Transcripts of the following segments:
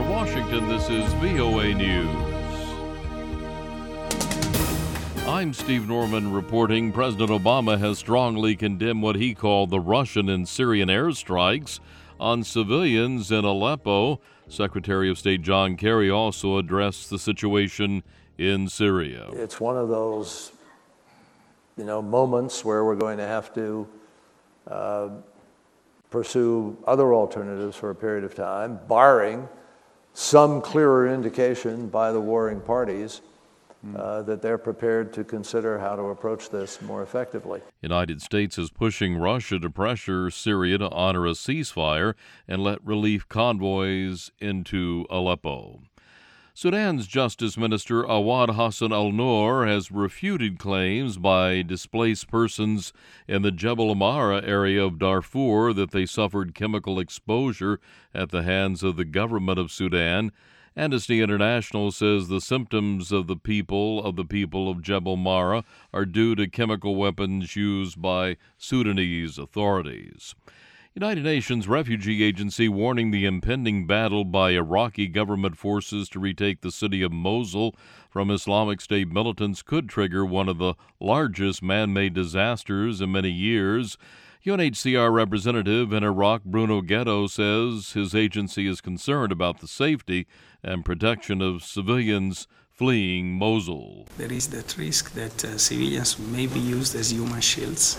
From Washington, this is VOA News. I'm Steve Norman reporting President Obama has strongly condemned what he called the Russian and Syrian airstrikes on civilians in Aleppo. Secretary of State John Kerry also addressed the situation in Syria. It's one of those, moments where we're going to have to pursue other alternatives for a period of time, barring some clearer indication by the warring parties that they're prepared to consider how to approach this more effectively. United States is pushing Russia to pressure Syria to honor a ceasefire and let relief convoys into Aleppo. Sudan's Justice Minister Awad Hassan al-Noor has refuted claims by displaced persons in the Jebel Amara area of Darfur that they suffered chemical exposure at the hands of the government of Sudan. Amnesty International says the symptoms of the people of Jebel Mara are due to chemical weapons used by Sudanese authorities. United Nations Refugee Agency warning the impending battle by Iraqi government forces to retake the city of Mosul from Islamic State militants could trigger one of the largest man-made disasters in many years. UNHCR representative in Iraq, Bruno Ghetto, says his agency is concerned about the safety and protection of civilians fleeing Mosul. There is that risk that civilians may be used as human shields.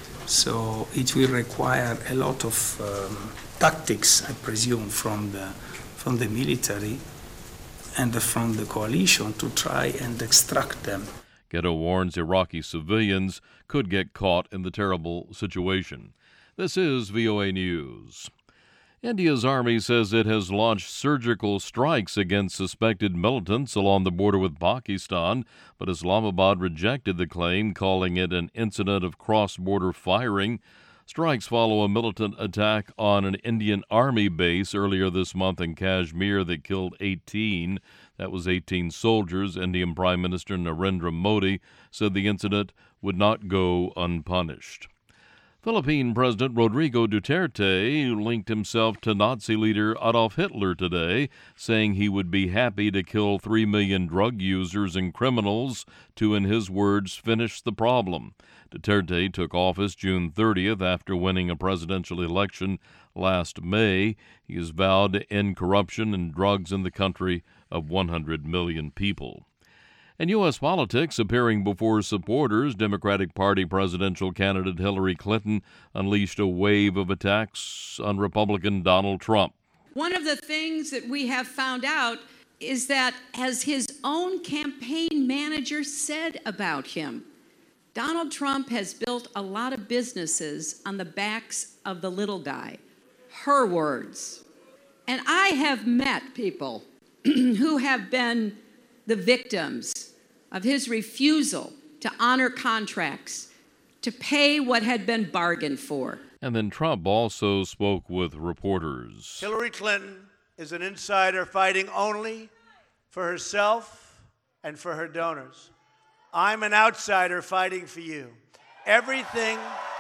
So it will require a lot of tactics, I presume, from the military and from the coalition to try and extract them. Ghetto warns Iraqi civilians could get caught in the terrible situation. This is VOA News. India's army says it has launched surgical strikes against suspected militants along the border with Pakistan, but Islamabad rejected the claim, calling it an incident of cross-border firing. Strikes follow a militant attack on an Indian army base earlier this month in Kashmir that killed 18. That was 18 soldiers. Indian Prime Minister Narendra Modi said the incident would not go unpunished. Philippine President Rodrigo Duterte linked himself to Nazi leader Adolf Hitler today, saying he would be happy to kill 3 million drug users and criminals to, in his words, finish the problem. Duterte took office June 30th after winning a presidential election last May. He has vowed to end corruption and drugs in the country of 100 million people. In U.S. politics, appearing before supporters, Democratic Party presidential candidate Hillary Clinton unleashed a wave of attacks on Republican Donald Trump. One of the things that we have found out is that, as his own campaign manager said about him, Donald Trump has built a lot of businesses on the backs of the little guy. Her words. And I have met people who have been the victims of his refusal to honor contracts, to pay what had been bargained for. And then Trump also spoke with reporters. Hillary Clinton is an insider fighting only for herself and for her donors. I'm an outsider fighting for you. Everything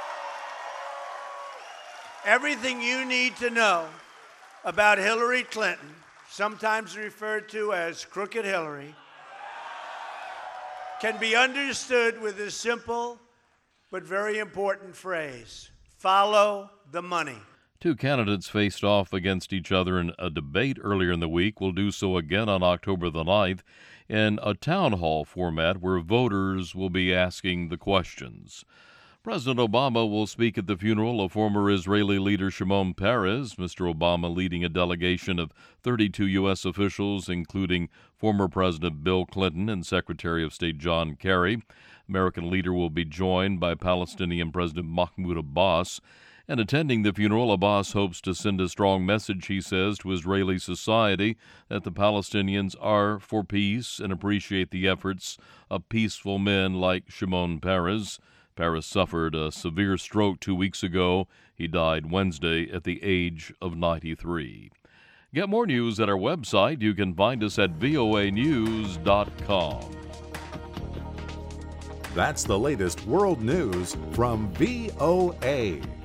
you need to know about Hillary Clinton, sometimes referred to as Crooked Hillary, can be understood with a simple but very important phrase: follow the money. Two candidates faced off against each other in a debate earlier in the week. Will do so again on October the 9th in a town hall format where voters will be asking the questions. President Obama will speak at the funeral of former Israeli leader Shimon Peres. Mr. Obama leading a delegation of 32 U.S. officials, including former President Bill Clinton and Secretary of State John Kerry. American leader will be joined by Palestinian President Mahmoud Abbas. And attending the funeral, Abbas hopes to send a strong message, he says, to Israeli society that the Palestinians are for peace and appreciate the efforts of peaceful men like Shimon Peres. Peres suffered a severe stroke 2 weeks ago. He died Wednesday at the age of 93. Get more news at our website. You can find us at voanews.com. That's the latest world news from VOA.